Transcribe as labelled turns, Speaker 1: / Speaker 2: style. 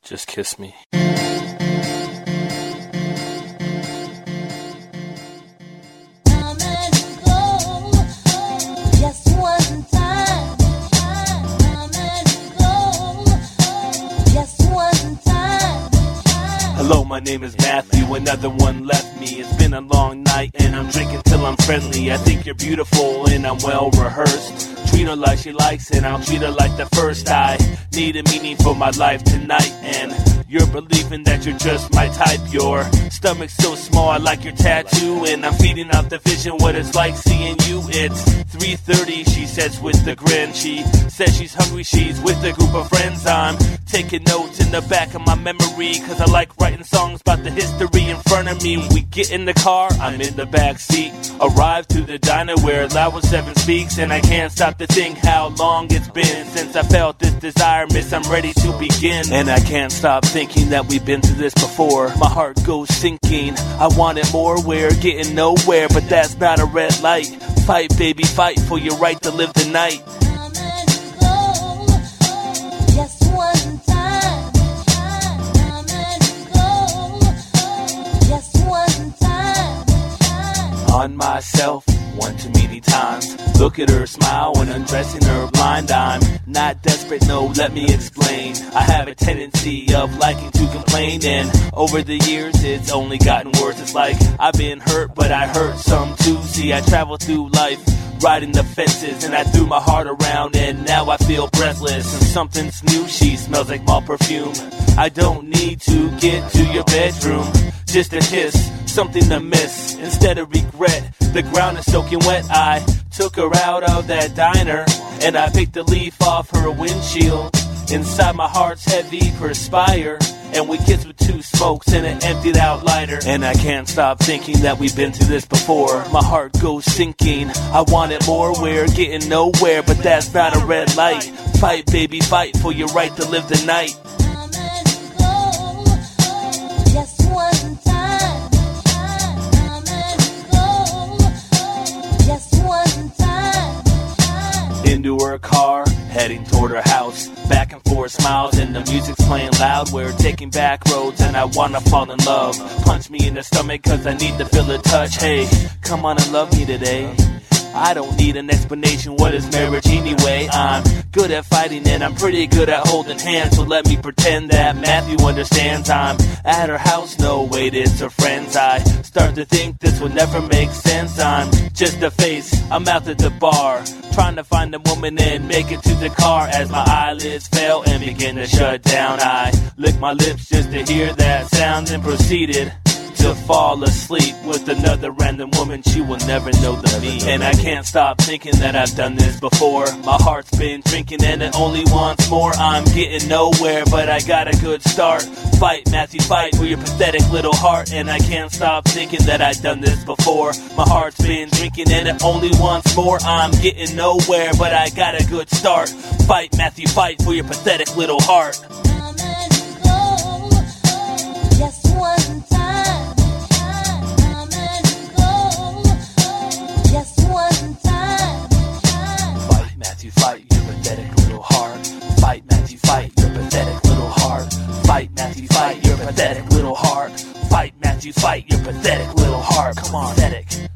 Speaker 1: Just kiss me. Hello, my name is Matthew, another one left me. It's been a long night and I'm drinking till I'm friendly. I think you're beautiful and I'm well rehearsed. Treat her like she likes it, I'll treat her like the first. I need a meaning for my life tonight, and you're believing that you're just my type. Your stomach's so small, I like your tattoo, and I'm feeding off the vision what it's like seeing you. It's 3:30, she says with a grin. She says she's hungry, she's with a group of friends. I'm taking notes in the back of my memory, cause I like writing songs about the history in front of me. We get in the car, I'm in the back seat. Arrive to the diner where Loud 7 speaks, and I can't stop to think how long it's been since I felt this desire, miss, I'm ready to begin. And I can't stop thinking that we've been through this before. My heart goes sinking, I want it more, we're getting nowhere, but that's not a red light. Fight, baby, fight for your right to live the night. On myself, one too many times. Look at her smile when undressing her blind. I'm not desperate, no, let me explain. I have a tendency of liking to complain, and over the years it's only gotten worse. It's like I've been hurt, but I hurt some too. See, I travel through life riding the fences, and I threw my heart around, and now I feel breathless. And something's new, she smells like malt perfume. I don't need to get to your bedroom, just a kiss, something to miss instead of regret. The ground is soaking wet. I took her out of that diner, and I picked a leaf off her windshield. Inside my heart's heavy perspire, and we kissed with two smokes and an emptied out lighter. And I can't stop thinking that we've been through this before. My heart goes sinking, I want it more, we're getting nowhere, but that's not a red light. Fight, baby, fight for your right to live the night. Into her car, heading toward her house. Back and forth smiles and the music's playing loud. We're taking back roads and I wanna fall in love. Punch me in the stomach cause I need to feel a touch. Hey, come on and love me today. I don't need an explanation, what is marriage anyway? I'm good at fighting and I'm pretty good at holding hands, so let me pretend that Matthew understands. I'm at her house, no wait, it's her friends. I start to think this will never make sense. I'm just a face, I'm out at the bar, trying to find a woman and make it to the car. As my eyelids fell and begin to shut down, I licked my lips just to hear that sound and proceeded to fall asleep with another random woman. She will never know the me. And I can't stop thinking that I've done this before. My heart's been drinking and it only wants more. I'm getting nowhere, but I got a good start. Fight, Matthew, fight for your pathetic little heart. And I can't stop thinking that I've done this before. My heart's been drinking and it only wants more. I'm getting nowhere, but I got a good start. Fight, Matthew, fight for your pathetic little heart. Fight your pathetic little heart. Fight, Matthew, fight your pathetic little heart. Fight, Matthew, fight your pathetic little heart. Fight, Matthew, fight your pathetic little heart. Come on, pathetic.